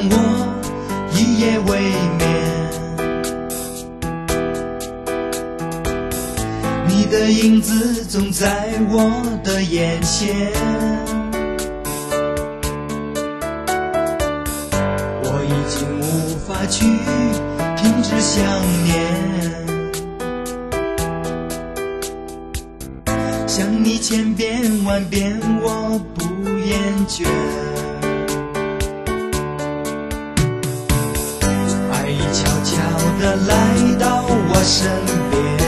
我一夜未眠。你的影子总在我的眼前，我已经无法去停止想念，想你千遍万遍我不厌倦，爱已悄悄地来到我身边，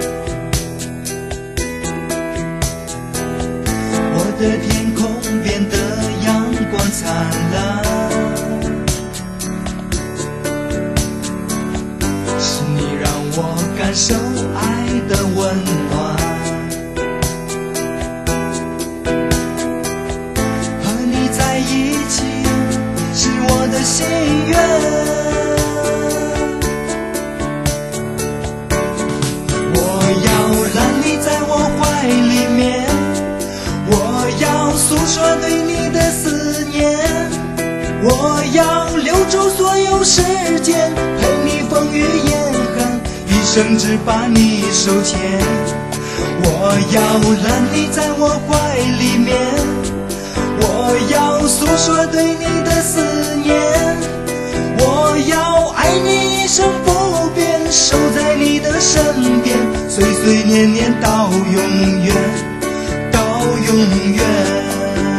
我的天空变得阳光灿烂，是你让我感受爱的温暖，和你在一起是我的心愿。诉说对你的思念，我要留住所有时间，陪你风雨严寒，一生只把你手牵。我要揽你在我怀里面，我要诉说对你的思念，我要爱你一生不变，守在你的身边，岁岁年年到永远，到永远。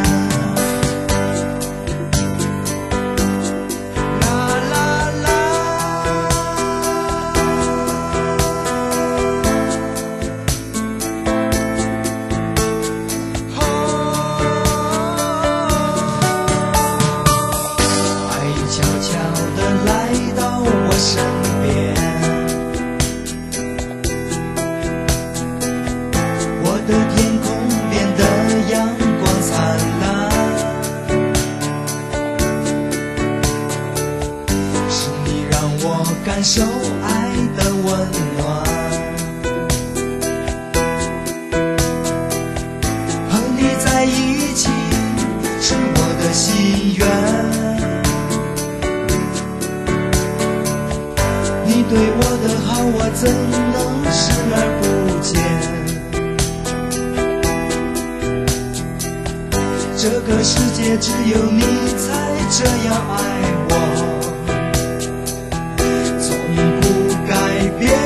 我的天空变得阳光灿烂，是你让我感受爱的温暖，和你在一起是我的心愿。你对我的好，我怎能视而不见？这个世界只有你才这样爱我，从不改变。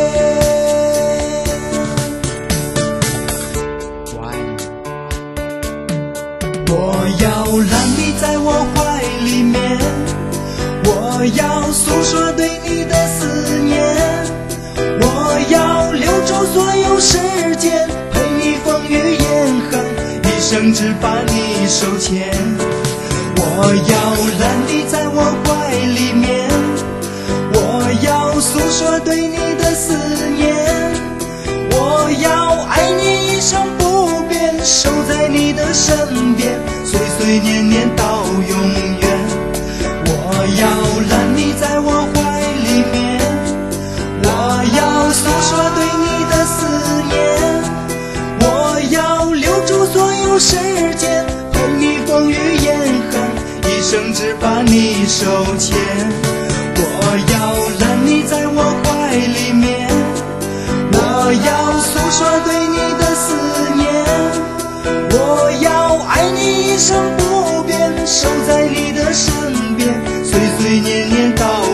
我要揽你在我怀里面，我要诉说对你的思念，我要留住所有时间，陪你风雨严寒，一生只把你手牵。我要揽你在我怀里面，我要诉说对你的思念，我要爱你一生不变，守在你的身边，岁岁年年到永远。我要揽你在我怀里面，我要诉说对你的思念，我要留住所有时间，陪你风雨严寒，一生只把你手牵。我要揽你在我怀里面，我要诉说对你的思念，我要爱你一生不变，守在你的身边，岁岁年年到